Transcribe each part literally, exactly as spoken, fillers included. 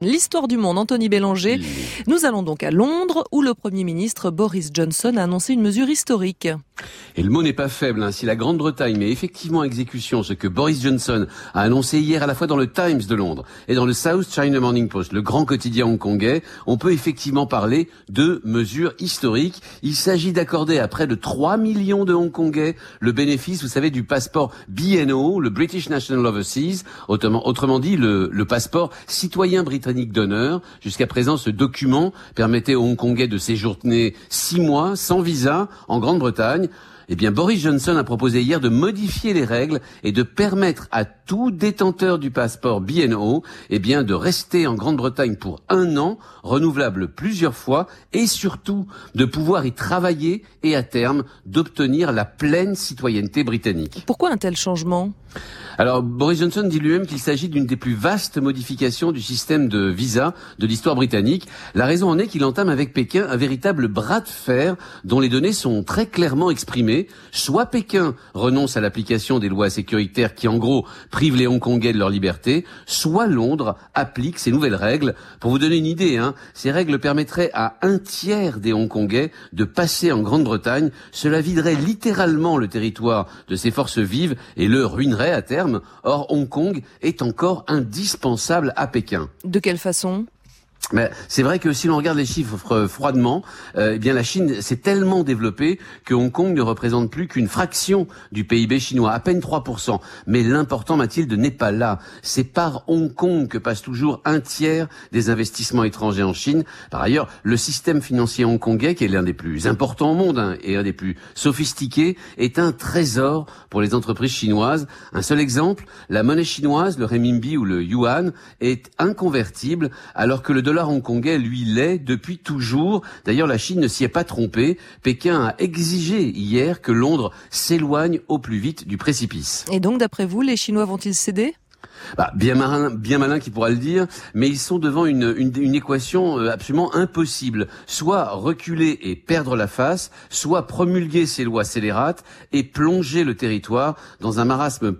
L'histoire du monde, Anthony Bélanger. Mmh. Nous allons donc à Londres, où le Premier ministre Boris Johnson a annoncé une mesure historique. Et le mot n'est pas faible, hein. Si la Grande-Bretagne met effectivement en exécution ce que Boris Johnson a annoncé hier à la fois dans le Times de Londres et dans le South China Morning Post, le grand quotidien hongkongais, on peut effectivement parler de mesures historiques. Il s'agit d'accorder à près de trois millions de Hongkongais le bénéfice, vous savez, du passeport B N O, le British National Overseas, autrement, autrement dit le, le passeport citoyen britannique d'honneur. Jusqu'à présent, ce document permettait aux Hongkongais de séjourner six mois sans visa en Grande-Bretagne. Eh bien, Boris Johnson a proposé hier de modifier les règles et de permettre à tout détenteur du passeport B N O, eh bien, de rester en Grande-Bretagne pour un an, renouvelable plusieurs fois, et surtout de pouvoir y travailler et à terme d'obtenir la pleine citoyenneté britannique. Pourquoi un tel changement ? Alors, Boris Johnson dit lui-même qu'il s'agit d'une des plus vastes modifications du système de visa de l'histoire britannique. La raison en est qu'il entame avec Pékin un véritable bras de fer dont les données sont très clairement exprimées. Soit Pékin renonce à l'application des lois sécuritaires qui, en gros, privent les Hongkongais de leur liberté, soit Londres applique ces nouvelles règles. Pour vous donner une idée, hein, ces règles permettraient à un tiers des Hongkongais de passer en Grande-Bretagne. Cela viderait littéralement le territoire de ses forces vives et le ruinerait à terme. Or, Hong Kong est encore indispensable à Pékin. De quelle façon ? Mais c'est vrai que si l'on regarde les chiffres froidement, euh, eh bien la Chine s'est tellement développée que Hong Kong ne représente plus qu'une fraction du P I B chinois, à peine trois pour cent. Mais l'important, Mathilde, n'est pas là. C'est par Hong Kong que passe toujours un tiers des investissements étrangers en Chine. Par ailleurs, le système financier hongkongais, qui est l'un des plus importants au monde hein, et un des plus sophistiqués, est un trésor pour les entreprises chinoises. Un seul exemple, la monnaie chinoise, le renminbi ou le yuan, est inconvertible, alors que le dollar hongkongais, lui, l'est depuis toujours. D'ailleurs, la Chine ne s'y est pas trompée. Pékin a exigé hier que Londres s'éloigne au plus vite du précipice. Et donc, d'après vous, les Chinois vont-ils céder ? Bah, bien malin, bien malin qui pourra le dire, mais ils sont devant une, une, une équation absolument impossible. Soit reculer et perdre la face, soit promulguer ces lois scélérates et plonger le territoire dans un marasme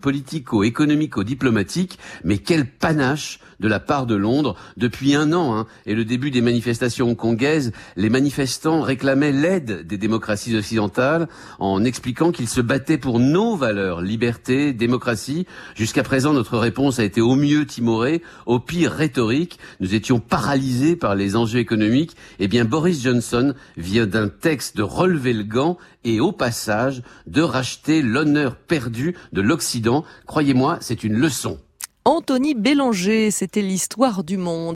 politico-économico-diplomatique. Mais quel panache de la part de Londres. Depuis un an hein, et le début des manifestations hongkongaises, les manifestants réclamaient l'aide des démocraties occidentales en expliquant qu'ils se battaient pour nos valeurs, liberté, démocratie. Jusqu'à présent, notre réponse a été au mieux timorée, au pire rhétorique. Nous étions paralysés par les enjeux économiques. Eh bien, Boris Johnson vient d'un texte de relever le gant et au passage de racheter l'honneur perdu de l'Occident. Croyez-moi, c'est une leçon. Anthony Bélanger, c'était l'histoire du monde.